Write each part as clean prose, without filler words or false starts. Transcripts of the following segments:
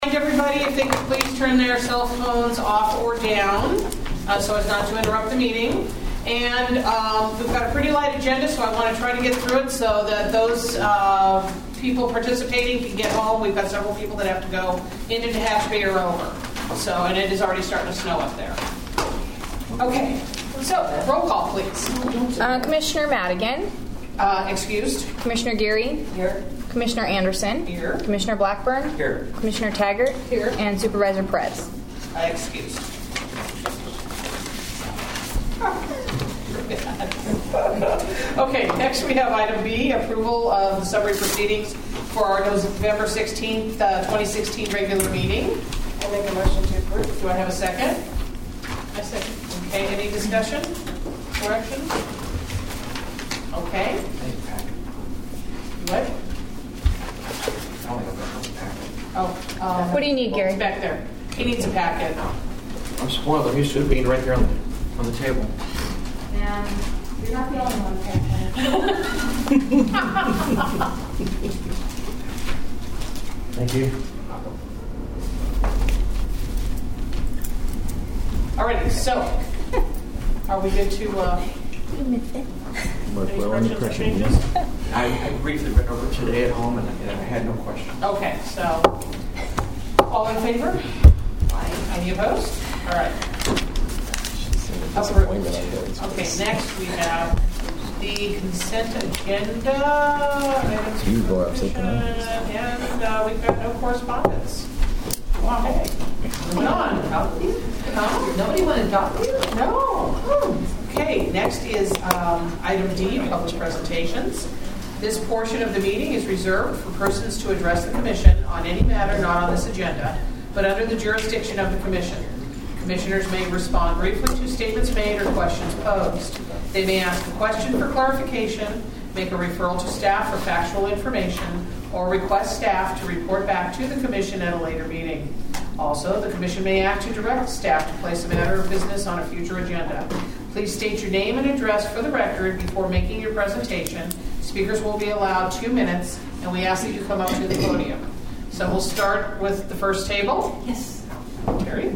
Everybody, if they could please turn their cell phones off or down so as not to interrupt the meeting. And we've got a pretty light agenda, so I want to try to get through it so that those people participating can get home. We've got several people that have to go into Tehachapi or over. So, and it is already starting to snow up there. Okay, so roll call, please. Commissioner Madigan. Excused. Commissioner Geary. Here. Commissioner Anderson. Here. Commissioner Blackburn. Here. Commissioner Taggart. Here. And Supervisor Perez. Excused. Okay, next we have item B, approval of the summary proceedings for our November 16th, 2016 regular meeting. I'll make a motion to approve. Do I have a second? I second. Okay, any discussion? Corrections? Okay. What? Oh, What do you need, Gary? It's back there. He needs a packet. I'm spoiled. I'm used to it being right there on the table. And you're not the only one, Thank you. Alrighty, so are we good to any corrections or changes? I briefly read over today at home and I had no question. Okay, so all in favor? Aye. Any opposed? All right. Approved. Okay, next we have the consent agenda. You go upside down. And we've got no correspondence. Wow, hey. Moving on. Huh? Nobody want to talk to you? No. Okay, next is item D, public presentations. This portion of the meeting is reserved for persons to address the Commission on any matter not on this agenda, but under the jurisdiction of the Commission. Commissioners may respond briefly to statements made or questions posed. They may ask a question for clarification, make a referral to staff for factual information, or request staff to report back to the Commission at a later meeting. Also, the Commission may act to direct staff to place a matter of business on a future agenda. Please state your name and address for the record before making your presentation. Speakers will be allowed 2 minutes, and we ask that you come up to the podium. So we'll start with the first table. Yes. Terry?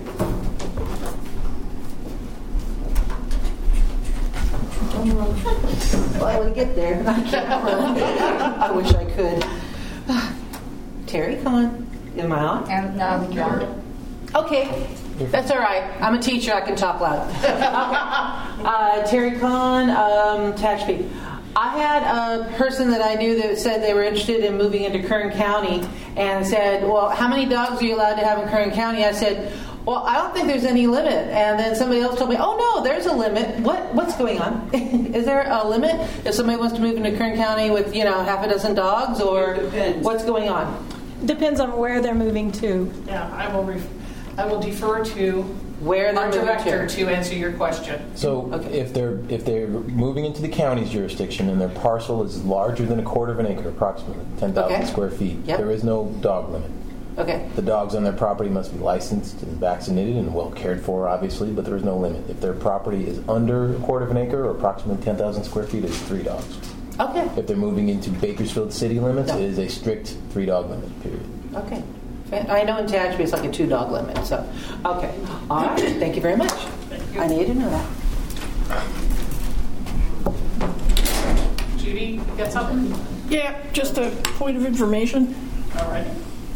Well, I want to get there. I can't run. I wish I could. Terry Kahn. Am I on? And now the drawer. Okay. That's all right. I'm a teacher. I can talk loud. Terry Kahn, Tehachapi. I had a person that I knew that said they were interested in moving into Kern County and said, well, how many dogs are you allowed to have in Kern County? I said, well, I don't think there's any limit. And then somebody else told me, oh, no, there's a limit. What's going on? Is there a limit if somebody wants to move into Kern County with, half a dozen dogs, or what's going on? Depends on where they're moving to. Yeah, I will defer to where they're our director to answer your question. So if they're moving into the county's jurisdiction and their parcel is larger than 1/4 of an acre, approximately 10,000 square feet, there is no dog limit. Okay. The dogs on their property must be licensed and vaccinated and well cared for, obviously, but there is no limit. If their property is under 1/4 of an acre or approximately 10,000 square feet, it's 3 dogs. Okay. If they're moving into Bakersfield city limits, it is a strict 3-dog limit, period. Okay. I know in Tehachapi it's like a 2-dog limit, so, okay. All right. Thank you very much. Thank you. I needed to know that. Judy, you got something? Yeah, just a point of information. All right.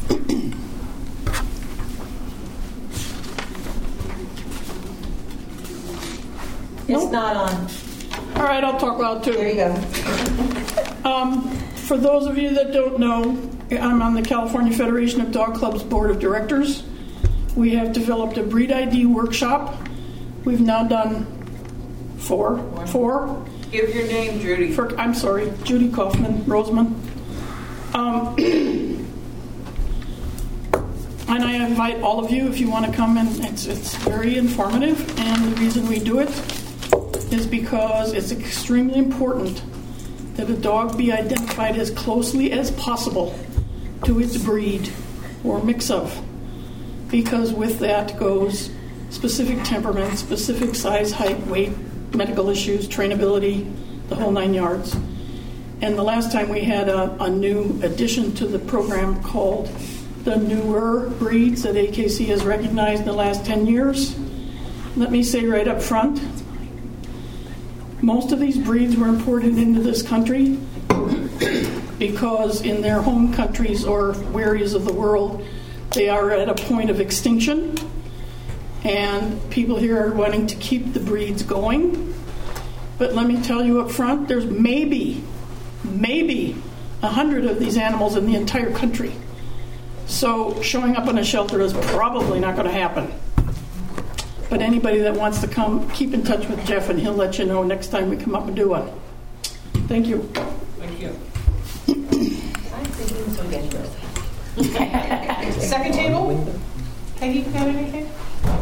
It's not on. All right, I'll talk loud too. There you go. For those of you that don't know, I'm on the California Federation of Dog Clubs Board of Directors. We have developed a breed ID workshop. We've now done four. Give your name, Judy. I'm sorry, Judy Kaufman, Roseman. And I invite all of you if you want to come, and it's very informative. And the reason we do it is because it's extremely important that a dog be identified as closely as possible to its breed or mix of, because with that goes specific temperament, specific size, height, weight, medical issues, trainability, the whole 9 yards. And the last time we had a new addition to the program called the the newer breeds that AKC has recognized in the last 10 years. Let me say right up front, most of these breeds were imported into this country because in their home countries or areas of the world, they are at a point of extinction, and people here are wanting to keep the breeds going. But let me tell you up front, there's maybe 100 of these animals in the entire country. So showing up in a shelter is probably not going to happen. But anybody that wants to come, keep in touch with Jeff, and he'll let you know next time we come up and do one. Thank you. Thank you. Second table? Peggy, you got anything?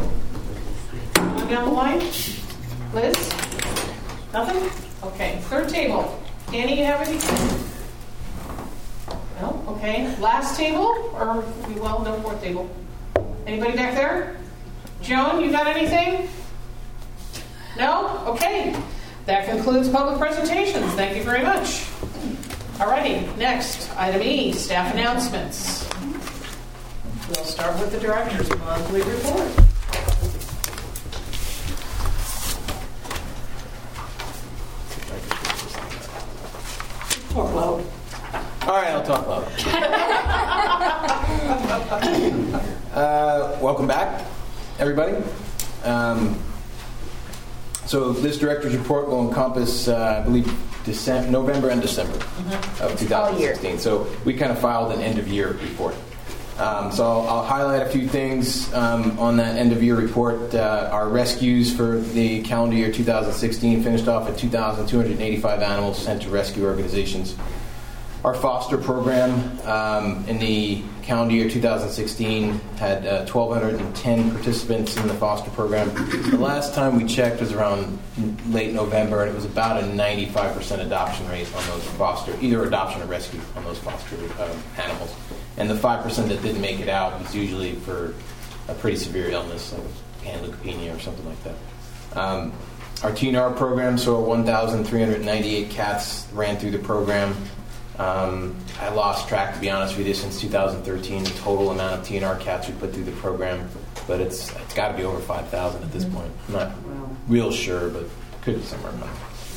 On down the line? Liz? Nothing? Okay. Third table. Annie, you have anything? No? Okay. Last table? Or, well, no, fourth table. Anybody back there? Joan, you got anything? No? Okay. That concludes public presentations. Thank you very much. Alrighty, next, item E, staff announcements. We'll start with the director's monthly report. Talk loud. All right, I'll talk loud. Welcome back, everybody. So this director's report will encompass, I believe, November and December of 2016. So we kind of filed an end-of-year report. So I'll highlight a few things on that end-of-year report. Our rescues for the calendar year 2016 finished off at 2,285 animals sent to rescue organizations. Our foster program in the calendar year 2016 had 1,210 participants in the foster program. The last time we checked was around late November, and it was about a 95% adoption rate on those foster, either adoption or rescue on those foster animals. And the 5% that didn't make it out was usually for a pretty severe illness, like hand leukopenia or something like that. Our TNR program, so 1,398 cats ran through the program. I lost track, to be honest with you, since 2013, the total amount of TNR cats we put through the program, but it's got to be over 5,000 at this point. I'm not real sure, but could be somewhere around.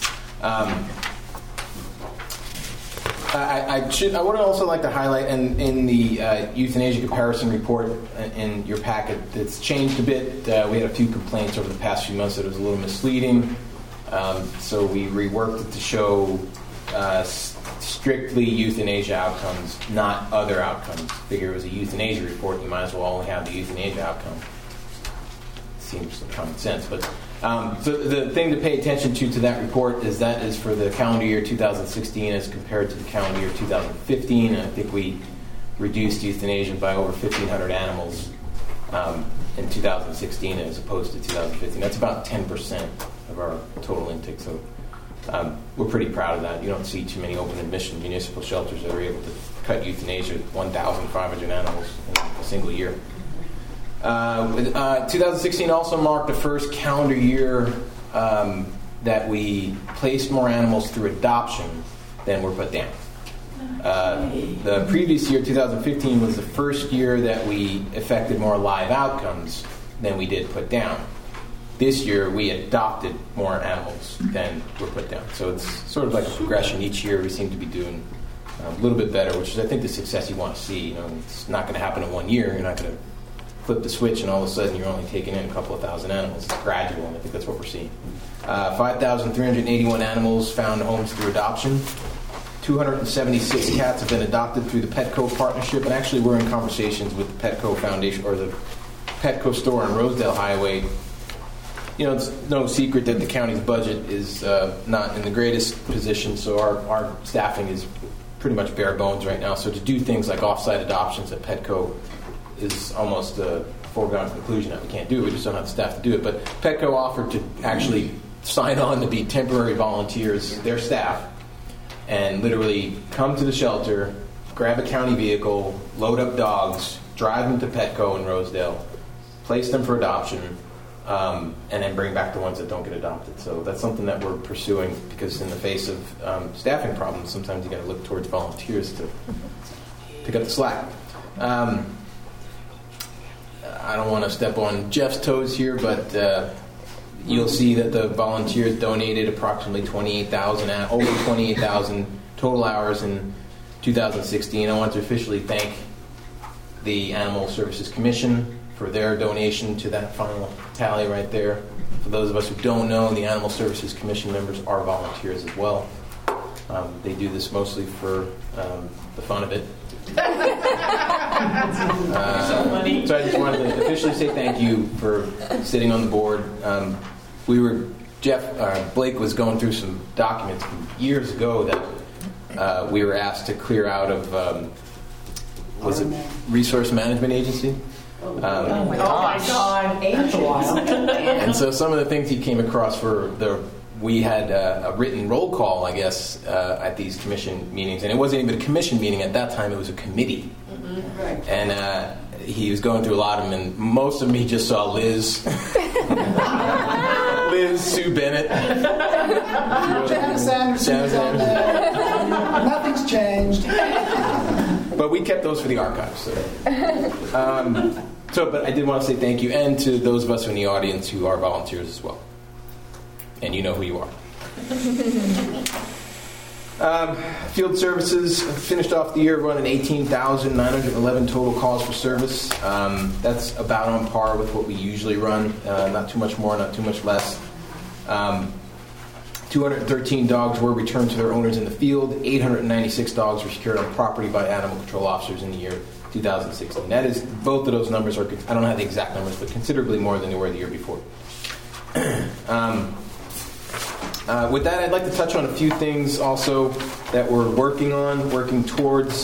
I would also like to highlight in the euthanasia comparison report in your packet, it's changed a bit. We had a few complaints over the past few months that it was a little misleading, so we reworked it to show strictly euthanasia outcomes, not other outcomes. Figure it was a euthanasia report, you might as well only have the euthanasia outcome. Seems common sense, but so the thing to pay attention to that report is that is for the calendar year 2016 as compared to the calendar year 2015, and I think we reduced euthanasia by over 1,500 animals in 2016 as opposed to 2015. That's about 10% of our total intake, so we're pretty proud of that. You don't see too many open admission municipal shelters that are able to cut euthanasia 1,500 animals in a single year. 2016 also marked the first calendar year that we placed more animals through adoption than were put down. The previous year, 2015, was the first year that we affected more live outcomes than we did put down. This year, we adopted more animals than were put down. So it's sort of like a progression. Each year, we seem to be doing a little bit better, which is, I think, the success you want to see. You know, it's not going to happen in 1 year. You're not going to flip the switch and all of a sudden you're only taking in a couple of thousand animals. It's gradual, and I think that's what we're seeing. 5,381 animals found homes through adoption. 276 cats have been adopted through the Petco partnership, and actually we're in conversations with the Petco Foundation or the Petco store on Rosedale Highway. You know, it's no secret that the county's budget is not in the greatest position, so our staffing is pretty much bare bones right now. So to do things like off-site adoptions at Petco is almost a foregone conclusion that we can't do it. We just don't have the staff to do it. But Petco offered to actually sign on to be temporary volunteers, their staff, and literally come to the shelter, grab a county vehicle, load up dogs, drive them to Petco in Rosedale, place them for adoption, and then bring back the ones that don't get adopted. So that's something that we're pursuing, because in the face of staffing problems, sometimes you got to look towards volunteers to pick up the slack. I don't want to step on Jeff's toes here, but you'll see that the volunteers donated approximately over 28,000 total hours in 2016. I want to officially thank the Animal Services Commission for their donation to that final tally right there. For those of us who don't know, the Animal Services Commission members are volunteers as well. They do this mostly for the fun of it. So funny. So I just wanted to officially say thank you for sitting on the board. Blake was going through some documents from years ago that we were asked to clear out of, was it Resource Management Agency? Oh my God. And so some of the things he came across we had a written roll call, I guess, at these commission meetings. And it wasn't even a commission meeting at that time, it was a committee. Mm-hmm. Right. And he was going through a lot of them, and most of them he just saw Liz. Liz, Sue Bennett. Janice Anderson's on there. Nothing's changed. But we kept those for the archives. But I did want to say thank you, and to those of us in the audience who are volunteers as well. And you know who you are. Field services finished off the year running 18,911 total calls for service. That's about on par with what we usually run. Not too much more, not too much less. 213 dogs were returned to their owners in the field. 896 dogs were secured on property by animal control officers in the year 2016. That is, both of those numbers are, I don't have the exact numbers, but considerably more than they were the year before. With that, I'd like to touch on a few things also that we're working towards.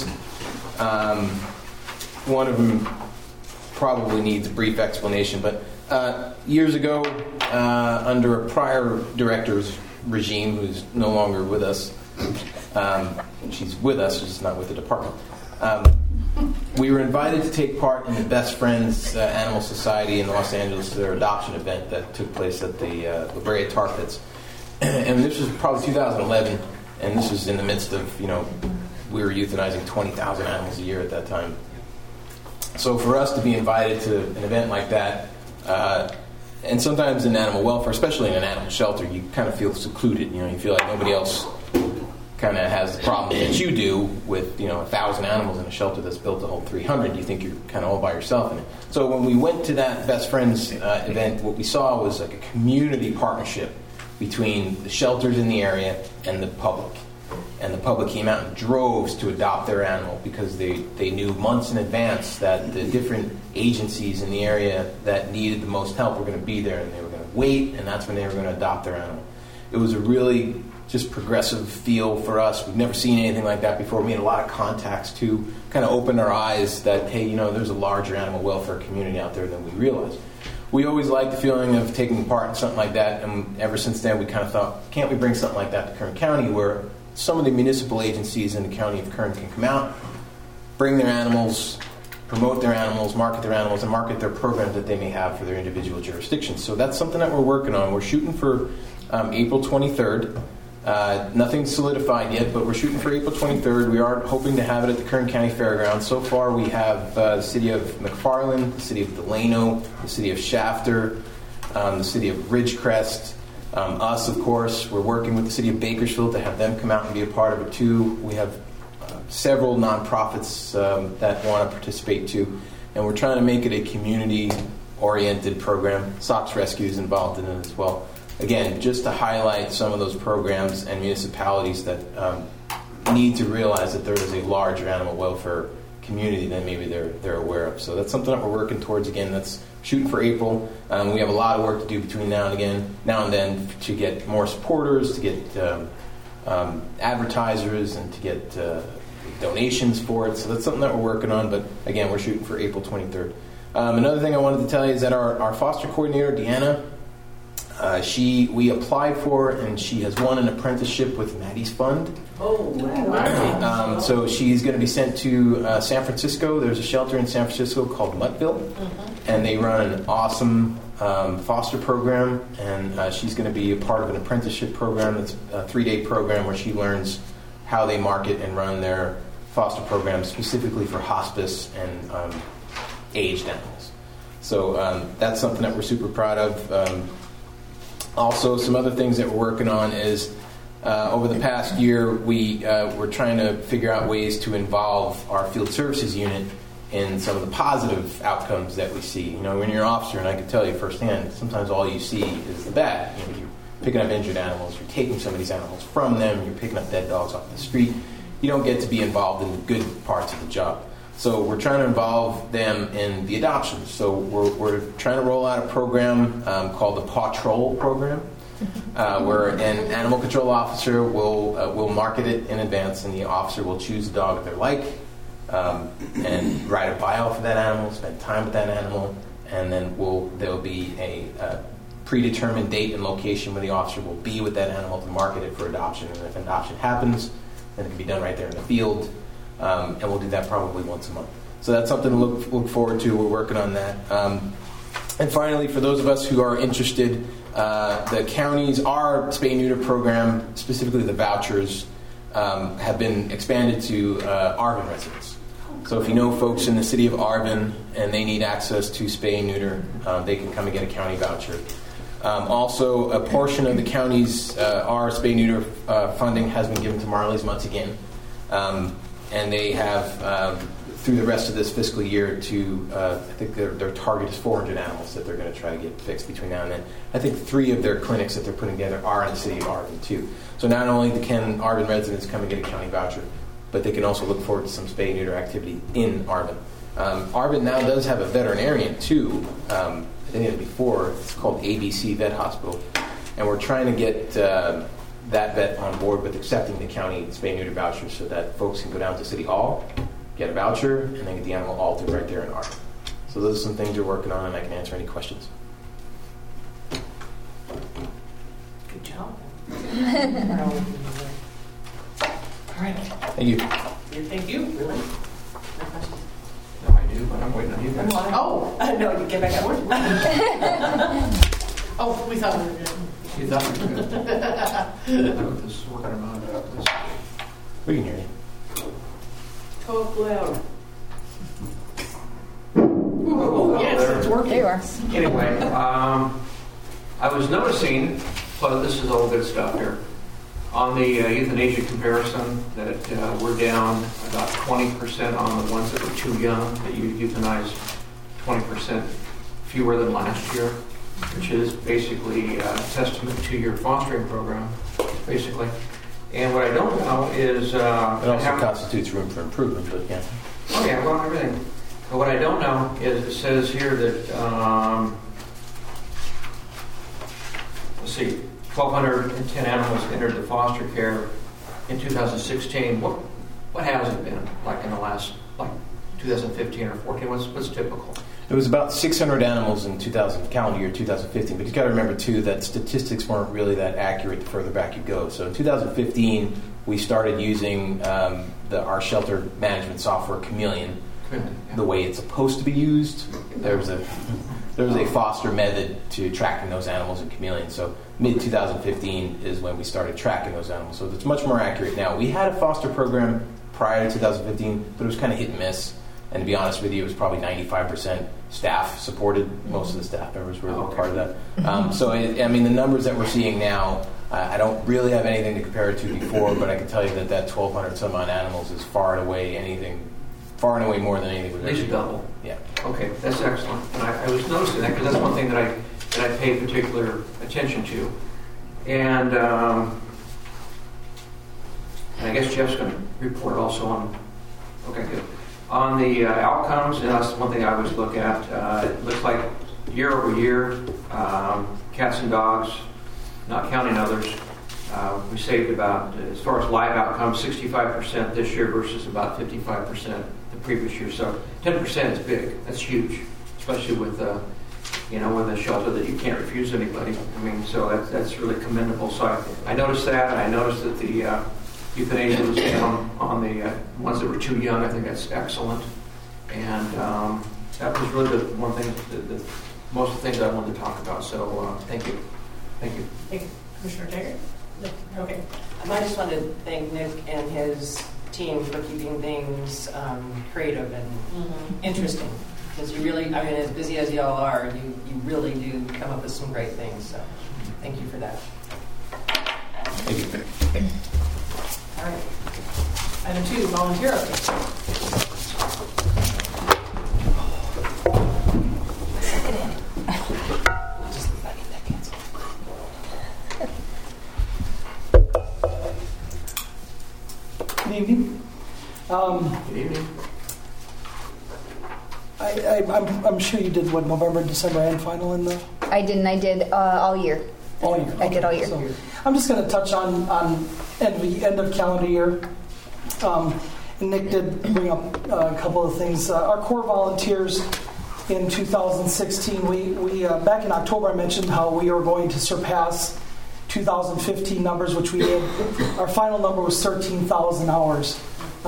One of them probably needs a brief explanation, but years ago, under a prior director's regime, who's no longer with us, she's with us, she's not with the department, we were invited to take part in the Best Friends Animal Society in Los Angeles, their adoption event that took place at the La Brea Tar Pits. And this was probably 2011, and this was in the midst of, we were euthanizing 20,000 animals a year at that time. So for us to be invited to an event like that, and sometimes in animal welfare, especially in an animal shelter, you kind of feel secluded. You feel like nobody else kind of has the problems that you do with 1,000 animals in a shelter that's built to hold 300. You think you're kind of all by yourself in it. So when we went to that Best Friends event, what we saw was like a community partnership between the shelters in the area and the public. And the public came out in droves to adopt their animal because they knew months in advance that the different agencies in the area that needed the most help were going to be there, and they were going to wait, and that's when they were going to adopt their animal. It was a really just progressive feel for us. We've never seen anything like that before. We had a lot of contacts to kind of open our eyes that, hey, there's a larger animal welfare community out there than we realized. We always liked the feeling of taking part in something like that, and ever since then we kind of thought, can't we bring something like that to Kern County, where some of the municipal agencies in the county of Kern can come out, bring their animals, promote their animals, market their animals, and market their programs that they may have for their individual jurisdictions. So that's something that we're working on. We're shooting for April 23rd. Nothing's solidified yet, but we're shooting for April 23rd. We are hoping to have it at the Kern County Fairgrounds. So far, we have the city of McFarland, the city of Delano, the city of Shafter, the city of Ridgecrest, us, of course. We're working with the city of Bakersfield to have them come out and be a part of it, too. We have several nonprofits that want to participate, too. And we're trying to make it a community-oriented program. Sox Rescue is involved in it as well. Again, just to highlight some of those programs and municipalities that need to realize that there is a larger animal welfare community than maybe they're aware of. So that's something that we're working towards. Again, that's shooting for April. We have a lot of work to do between now and then to get more supporters, to get advertisers, and to get donations for it. So that's something that we're working on. But again, we're shooting for April 23rd. Another thing I wanted to tell you is that our foster coordinator, Deanna, we applied for, and she has won an apprenticeship with Maddie's Fund. Oh, wow. So she's going to be sent to San Francisco. There's a shelter in San Francisco called Muttville, and they run an awesome foster program, and she's going to be a part of an apprenticeship program. That's a 3-day program where she learns how they market and run their foster program specifically for hospice and aged animals. So that's something that we're super proud of. Also, some other things that we're working on is over the past year, we're trying to figure out ways to involve our field services unit in some of the positive outcomes that we see. You know, when you're an officer, and I can tell you firsthand, sometimes all you see is the bad. You know, you're picking up injured animals, you're taking some of these animals from them, you're picking up dead dogs off the street. You don't get to be involved in the good parts of the job. So we're trying to involve them in the adoptions. So we're trying to roll out a program called the Paw Troll program, where an animal control officer will market it in advance, and the officer will choose a dog that they like, and write a bio for that animal, spend time with that animal, and then there'll be a predetermined date and location where the officer will be with that animal to market it for adoption. And if an adoption happens, then it can be done right there in the field, and we'll do that probably once a month. So that's something to look forward to. We're working on that. And finally, for those of us who are interested, the counties, our spay-neuter program, specifically the vouchers, have been expanded to Arvin residents. So if you know folks in the city of Arvin and they need access to spay and neuter, they can come and get a county voucher. Also, a portion of the county's our spay neuter funding has been given to Marley's once again, and they have through the rest of this fiscal year to I think their target is 400 animals that they're going to try to get fixed between now and then. I think 3 of their clinics that they're putting together are in the city of Arvin too. So not only can Arvin residents come and get a county voucher, but they can also look forward to some spay and neuter activity in Arvin. Arvin now does have a veterinarian too. I think it before. It's called ABC Vet Hospital, and we're trying to get that vet on board with accepting the county spay and neuter vouchers, so that folks can go down to City Hall, get a voucher, and then get the animal altered right there in Arvin. So those are some things we're working on, and I can answer any questions. Good job. All right. Thank you. Thank you. Really? No questions? No, I do, but I'm waiting on you guys. Oh, no, you get back at work. Oh, we thought we were good. You thought we were good. This is working around. We can hear you. Talk loud. Oh, yes, it's working. There you are. Anyway, I was noticing, so this is all good stuff here, on the euthanasia comparison that we're down about 20% on the ones that were too young, that you euthanized 20% fewer than last year, which is basically a testament to your fostering program, basically. And what I don't know is... it also constitutes room for improvement, but yeah. Oh yeah, well, everything. But what I don't know is it says here that, let's see, 1,210 animals entered the foster care in 2016. What has it been like in the last, like 2015 or 14? What's typical? It was about 600 animals in calendar year 2015, but you got to remember too that statistics weren't really that accurate the further back you go. So in 2015, we started using our shelter management software, Chameleon, the way it's supposed to be used. There was a foster method to tracking those animals in Chameleon. So mid-2015 is when we started tracking those animals. So it's much more accurate now. We had a foster program prior to 2015, but it was kind of hit and miss. And to be honest with you, it was probably 95% staff supported. Most of the staff members were part of that. So, I mean, the numbers that we're seeing now, I don't really have anything to compare it to before, but I can tell you that 1,200 some odd animals is far and away more than anything we've ever At least seen. double. Yeah. Okay, that's excellent. And I was noticing that because that's one thing that I pay particular attention to. And I guess Jeff's going to report also on. Okay, good. On the outcomes, and that's one thing I always look at. It looks like year over year, cats and dogs, not counting others, we saved about, as far as live outcomes, 65% this year versus about 55% the previous year. So 10% is big. That's huge, especially with with a shelter that you can't refuse anybody. I mean, so that's really commendable. So I noticed that, and I noticed that the euthanasia was down on the ones that were too young. I think that's excellent. And that was really the one thing, most of the things I wanted to talk about. So thank you. Thank you. Thank you. Commissioner Taggart? No. Okay. I just wanted to thank Nick and his team for keeping things creative and interesting. Because you really, I mean, as busy as y'all are, you really do come up with some great things. So thank you for that. Thank you. All right. Item 2, volunteer update. Good evening. Good evening. I'm sure you did what, November, December, and final in the I didn't. I did all year. all year. I did all year. So I'm just going to touch on end of calendar year. And Nick did bring up a couple of things. Our core volunteers in 2016. We back in October I mentioned how we were going to surpass 2015 numbers, which we did. Our final number was 13,000 hours.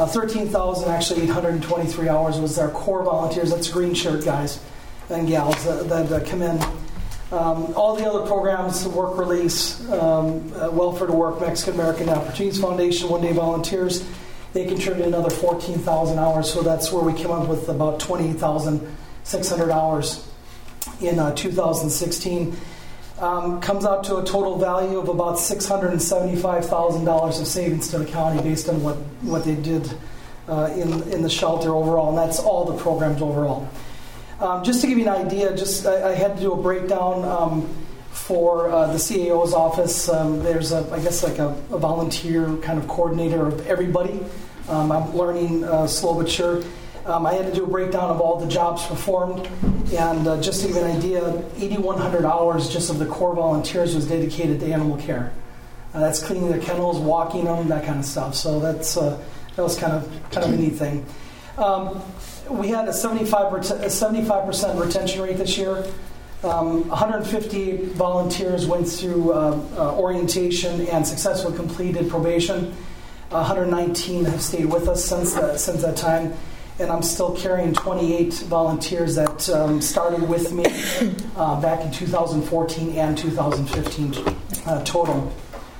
13,823 hours was our core volunteers. That's green shirt guys and gals that come in. All the other programs, Work Release, Welfare to Work, Mexican American Opportunities Foundation, One Day Volunteers, they contributed another 14,000 hours. So that's where we came up with about 28,600 hours in 2016. Comes out to a total value of about $675,000 of savings to the county based on what they did in the shelter overall, and that's all the programs overall. Just to give you an idea, I had to do a breakdown for the CAO's office. There's a volunteer kind of coordinator of everybody. I'm learning slow but sure. I had to do a breakdown of all the jobs performed, and just to give you an idea, 8,100 hours just of the core volunteers was dedicated to animal care. That's cleaning their kennels, walking them, that kind of stuff. So that was kind of a neat thing. We had a 75% retention rate this year. 150 volunteers went through orientation and successfully completed probation. 119 have stayed with us since that time. And I'm still carrying 28 volunteers that started with me back in 2014 and 2015 total.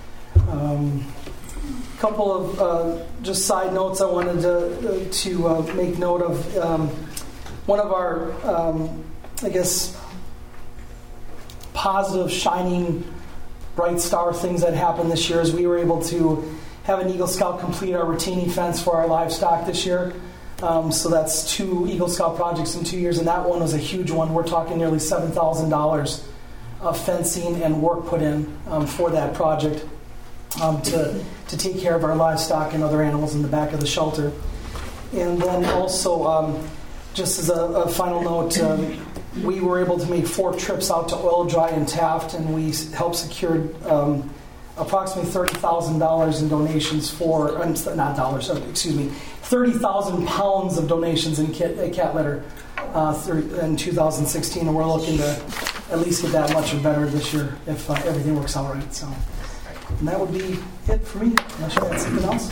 Couple of just side notes I wanted to make note of. One of our, positive, shining, bright star things that happened this year is we were able to have an Eagle Scout complete our retaining fence for our livestock this year. So that's 2 Eagle Scout projects in 2 years, and that one was a huge one. We're talking nearly $7,000 of fencing and work put in for that project to take care of our livestock and other animals in the back of the shelter. And then also, just as a final note, we were able to make 4 trips out to Oil Dry and Taft, and we helped secure approximately $30,000 in donations for, 30,000 pounds of donations in cat litter in 2016, and we're looking to at least get that much or better this year if everything works out right. So, and that would be it for me. Unless you had something else.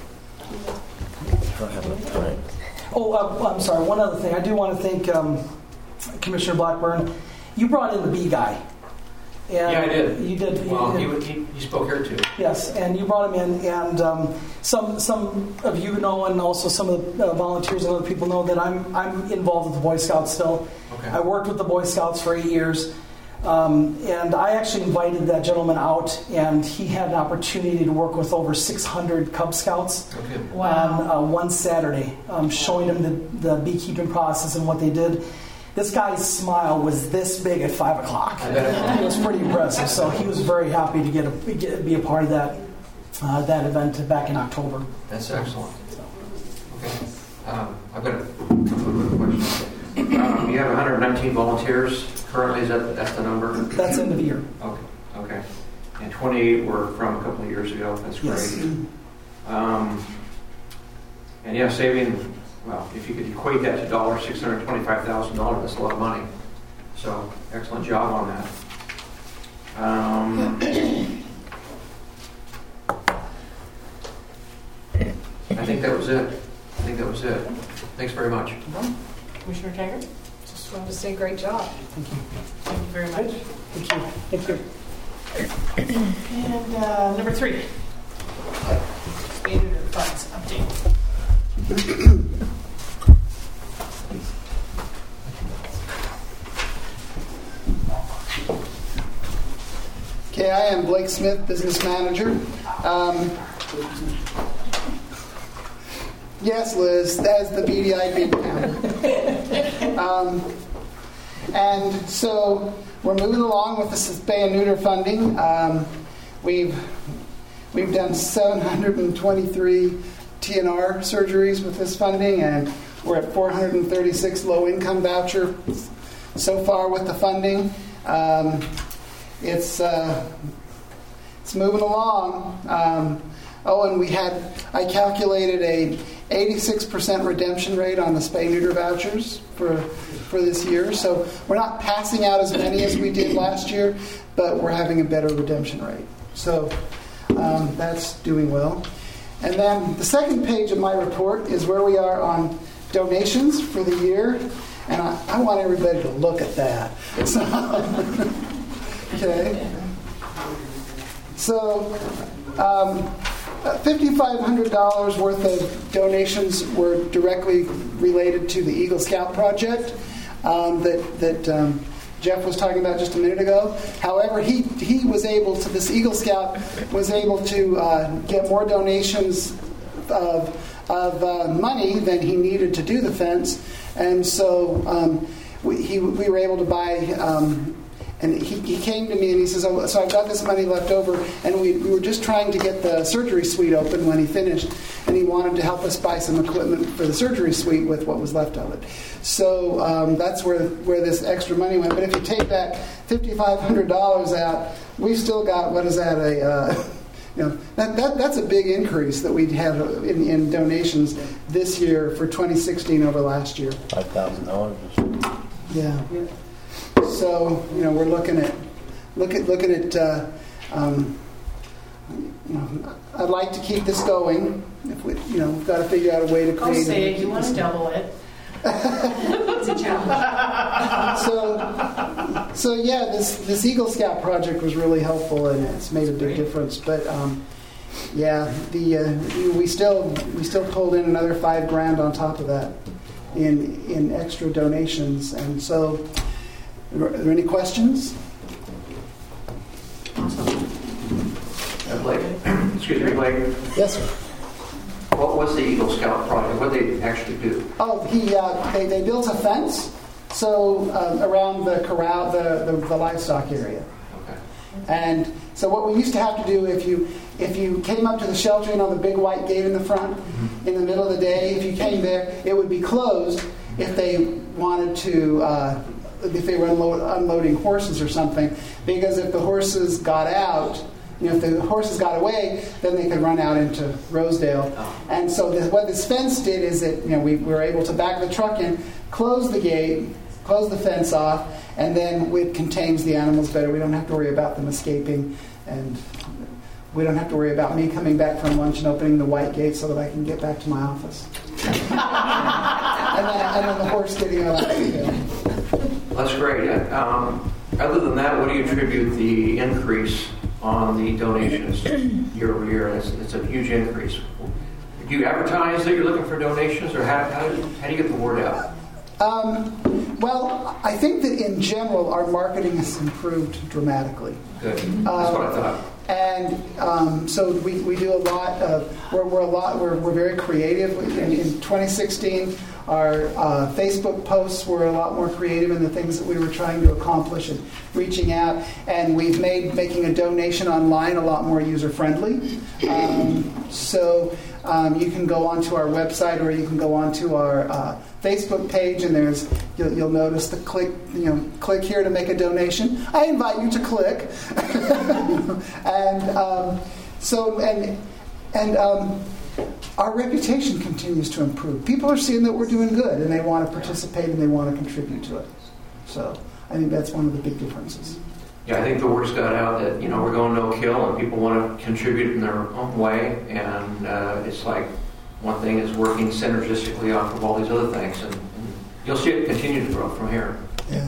Oh, I'm sorry. One other thing. I do want to thank Commissioner Blackburn. You brought in the bee guy. And yeah, I did. You did. Well, he spoke here too. Yes, and you brought him in, and some of you know, and also some of the volunteers and other people know that I'm involved with the Boy Scouts still. Okay. I worked with the Boy Scouts for 8 years, and I actually invited that gentleman out, and he had an opportunity to work with over 600 Cub Scouts on one Saturday, showing them the beekeeping process and what they did. This guy's smile was this big at 5 o'clock. It was pretty impressive. So he was very happy to be a part of that event back in October. That's excellent. Okay. I've got a couple of questions. You have 119 volunteers currently. That's the number? That's end of the year. Okay. And 28 were from a couple of years ago. That's great. Yes. And yeah, saving. Well, if you could equate that to $625,000, that's a lot of money. So, excellent job on that. I think that was it. Thanks very much. Commissioner Taggart? Just wanted to say great job. Thank you. Thank you very much. Thank you. And number 3. Expanded funds update. Okay, I am Blake Smith, business manager. Yes, Liz, that's the BDI bean counter. And so we're moving along with the spay and neuter funding. We've done 723 TNR surgeries with this funding, and we're at 436 low-income voucher so far with the funding. It's moving along. And I calculated a 86% redemption rate on the spay-neuter vouchers for this year. So we're not passing out as many as we did last year, but we're having a better redemption rate. So that's doing well. And then the second page of my report is where we are on donations for the year. And I want everybody to look at that. So, okay. So $5,500 worth of donations were directly related to the Eagle Scout project that Jeff was talking about just a minute ago. However, he was able to, this Eagle Scout was able to get more donations of money than he needed to do the fence, and so we were able to buy. And he came to me and he says, "Oh, so I've got this money left over," and we were just trying to get the surgery suite open when he finished, and he wanted to help us buy some equipment for the surgery suite with what was left of it. So that's where this extra money went. But if you take that $5,500 out, we've still got, what is that, that's a big increase that we have in donations this year for 2016 over last year. $5,000. Yeah. So we're looking at I'd like to keep this going. If we we've got to figure out a way to create. I'll say it. You want to double it. It's a challenge. So yeah, this Eagle Scout project was really helpful and it's made a big difference. But we still pulled in another $5,000 on top of that in extra donations. And so, are there any questions? Blake, excuse me, Blake. Yes, sir. What was the Eagle Scout project? What did they actually do? Oh, they built a fence, so around the corral, the livestock area. Okay. And so what we used to have to do, if you came up to the sheltering on the big white gate in the front, in the middle of the day, if you came there, it would be closed if they wanted to, if they were unloading horses or something, because if the horses got out, if the horses got away, then they could run out into Rosedale. And so what this fence did is that we were able to back the truck in, close the gate, close the fence off, and then it contains the animals better. We don't have to worry about them escaping, and we don't have to worry about me coming back from lunch and opening the white gate so that I can get back to my office. and then the horse getting out. That's great. Other than that, what do you attribute the increase on the donations year over year? It's a huge increase. Do you advertise that you're looking for donations, or how do you get the word out? Well, I think that in general our marketing has improved dramatically. Good. That's what I thought. And so we do a lot of we're very creative. In 2016, our Facebook posts were a lot more creative in the things that we were trying to accomplish and reaching out. And we've made making a donation online a lot more user friendly. So you can go onto our website or you can go onto our Facebook page, and you'll notice the click here to make a donation. I invite you to click. And our reputation continues to improve. People are seeing that we're doing good, and they want to participate and they want to contribute to it. So I think that's one of the big differences. Yeah, I think the word's got out that we're going no kill, and people want to contribute in their own way, and it's like one thing is working synergistically off of all these other things, and you'll see it continue to grow from here. Yeah.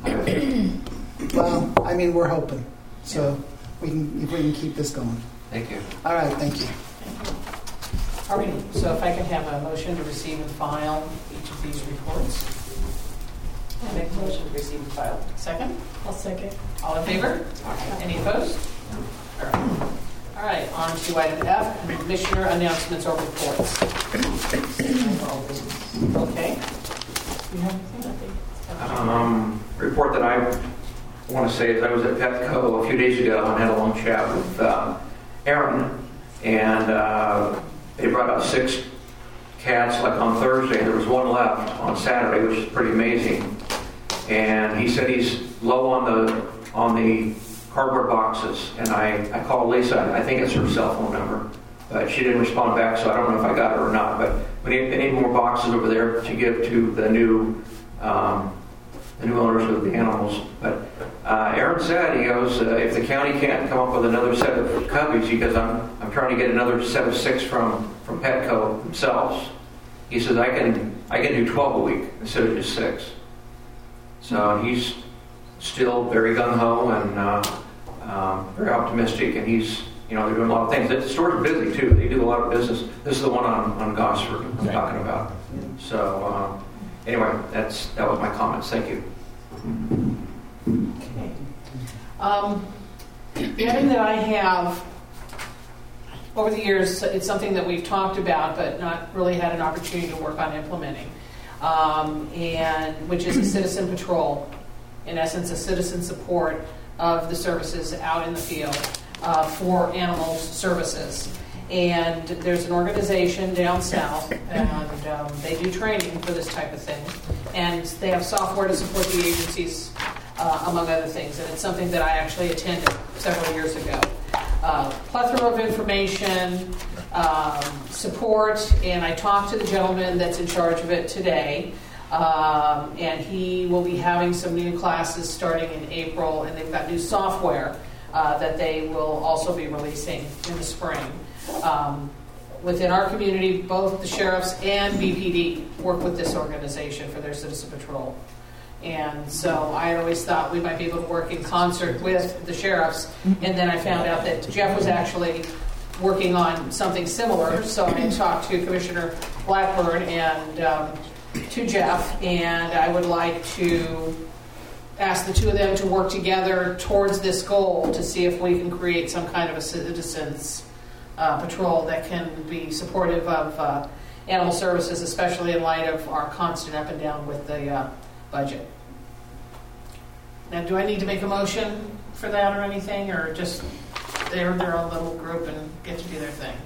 Well, we're hoping, so if we can keep this going. Thank you. All right, thank you. All right, so if I could have a motion to receive and file each of these reports. Make a motion to receive and file. Second? I'll second. All in favor? Any opposed? All right. All right, on to item F, Commissioner announcements or reports. Okay. You have anything? Report that I want to say is I was at Petco a few days ago and had a long chat with Aaron, and they brought out 6 cats like on Thursday. There was 1 left on Saturday, which is pretty amazing. And he said he's low on the cardboard boxes, and I called Lisa. I think it's her cell phone number, but she didn't respond back, so I don't know if I got her or not. But we need more boxes over there to give to the new owners of the animals. But Aaron said, he goes, if the county can't come up with another set of cubbies, because I'm trying to get another set of 6 from Petco themselves. He says I can do 12 a week instead of just 6. So he's still very gung-ho and very optimistic, and he's, they're doing a lot of things. The store's busy too. They do a lot of business. This is the one on Gosford I'm talking about. So anyway, that was my comments. Thank you. Okay. The item that I have over the years, it's something that we've talked about but not really had an opportunity to work on implementing, and which is a citizen patrol. In essence, a citizen support of the services out in the field for animal services. And there's an organization down south, and they do training for this type of thing. And they have software to support the agencies, among other things. And it's something that I actually attended several years ago. Plethora of information, support, and I talked to the gentleman that's in charge of it today. And he will be having some new classes starting in April, and they've got new software that they will also be releasing in the spring. Within our community, both the sheriffs and BPD work with this organization for their citizen patrol. And so I always thought we might be able to work in concert with the sheriffs. And then I found out that Jeff was actually working on something similar. So I talked to Commissioner Blackburn and to Jeff, and I would like to ask the two of them to work together towards this goal to see if we can create some kind of a citizens patrol that can be supportive of animal services, especially in light of our constant up and down with the budget. Now, do I need to make a motion for that or anything, or just they're their own little group and get to do their thing?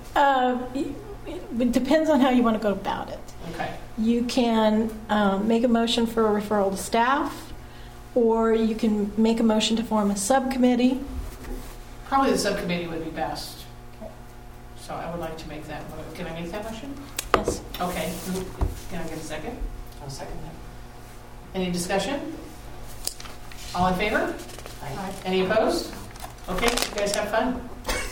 It depends on how you want to go about it. Okay. You can make a motion for a referral to staff, or you can make a motion to form a subcommittee. Probably the subcommittee would be best. So I would like to make that. Can I make that motion? Yes. Okay. Can I get a second? I'll second that. Any discussion? All in favor? Aye. Any opposed? Okay, you guys have fun.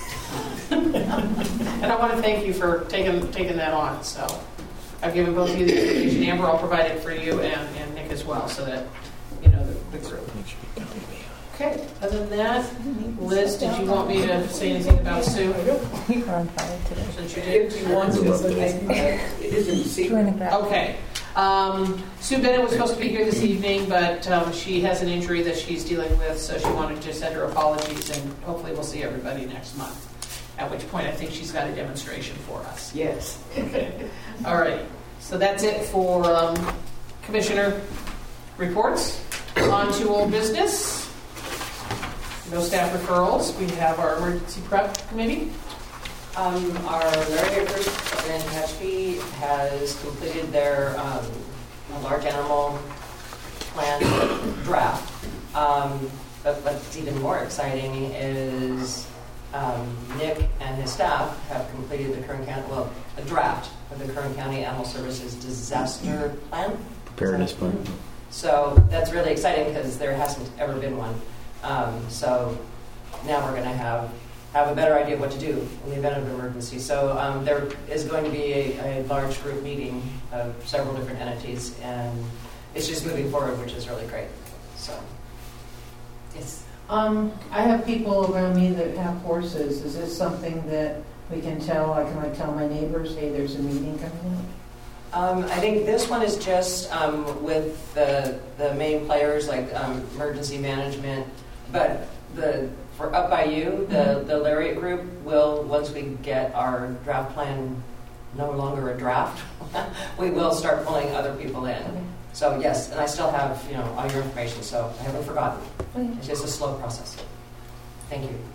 And I want to thank you for taking that on. So I've given both of you the information. Amber, I'll provide it for you and Nick as well, so that you know the group. Okay. Other than that, Liz, did you want me to say anything about Sue? We were on fire today. Since you did. If you want to, but it isn't secret. Okay. Sue Bennett was supposed to be here this evening, but she has an injury that she's dealing with, so she wanted to send her apologies, and hopefully we'll see everybody next month. At which point I think she's got a demonstration for us. Yes. Okay. All right. So that's it for Commissioner reports. On to old business. No staff referrals. We have our emergency prep committee. Our Larry group over in Tehachapi has completed their large animal plan draft. But what's even more exciting is Nick and his staff have completed the Kern County, a draft of the Kern County Animal Services disaster plan. Preparedness plan. So that's really exciting because there hasn't ever been one. So now we're going to have a better idea of what to do in the event of an emergency. So there is going to be a large group meeting of several different entities, and it's just moving forward, which is really great. So, yes. I have people around me that have horses. Is this something that we can tell? I can tell my neighbors, hey, there's a meeting coming up? I think this one is just with the main players like emergency management, but for Up By You, the Lariat group will, once we get our draft plan no longer a draft, we will start pulling other people in. Okay. So yes, and I still have all your information, so I haven't forgotten. Okay. It's just a slow process. Thank you.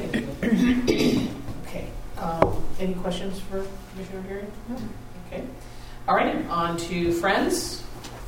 Okay. Any questions for Commissioner Geary? No. Okay. All right. On to Friends.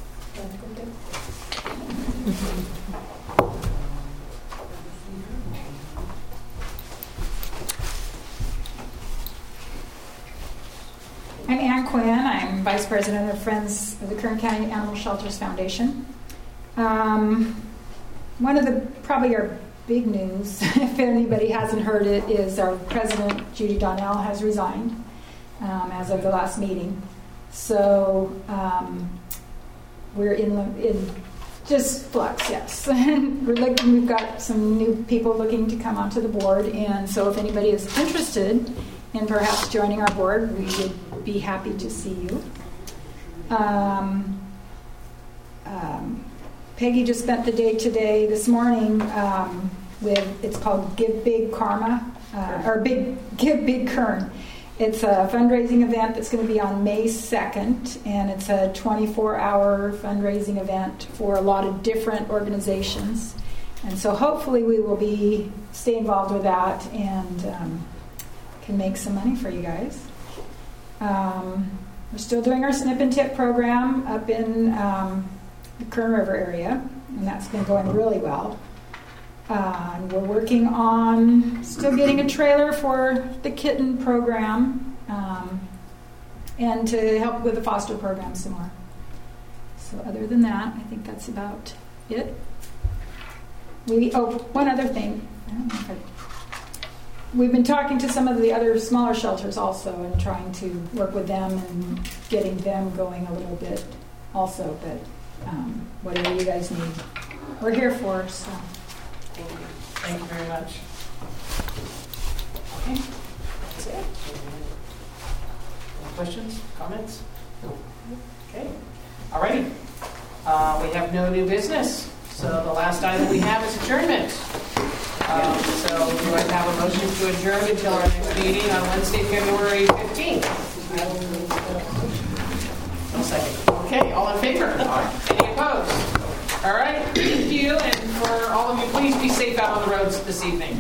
I'm Ann Quinn. I'm Vice President of Friends of the Kern County Animal Shelters Foundation. One of probably our big news, if anybody hasn't heard it, is our President, Judy Donnell, has resigned as of the last meeting. So we're in just flux, yes. We've got some new people looking to come onto the board, and so if anybody is interested in perhaps joining our board, we would be happy to see you. Peggy just spent the day today, this morning, with, it's called Give Big Karma, or Give Big Kern. It's a fundraising event that's going to be on May 2nd, and it's a 24-hour fundraising event for a lot of different organizations. And so hopefully we will stay involved with that and can make some money for you guys. We're still doing our Snip and Tip program up in the Kern River area, and that's been going really well. And we're working on still getting a trailer for the kitten program and to help with the foster program some more. So other than that, I think that's about it. One other thing. I don't know if we've been talking to some of the other smaller shelters also and trying to work with them and getting them going a little bit also. But whatever you guys need, we're here for. So. Thank you. Thank you very much. Okay. That's it. Any questions? Comments? No. Okay. All righty. We have no new business. So the last item we have is adjournment. So do I have a motion to adjourn until our next meeting on Wednesday, February 15th? I'll second. Okay, all in favor? Any opposed? All right, thank you. And for all of you, please be safe out on the roads this evening.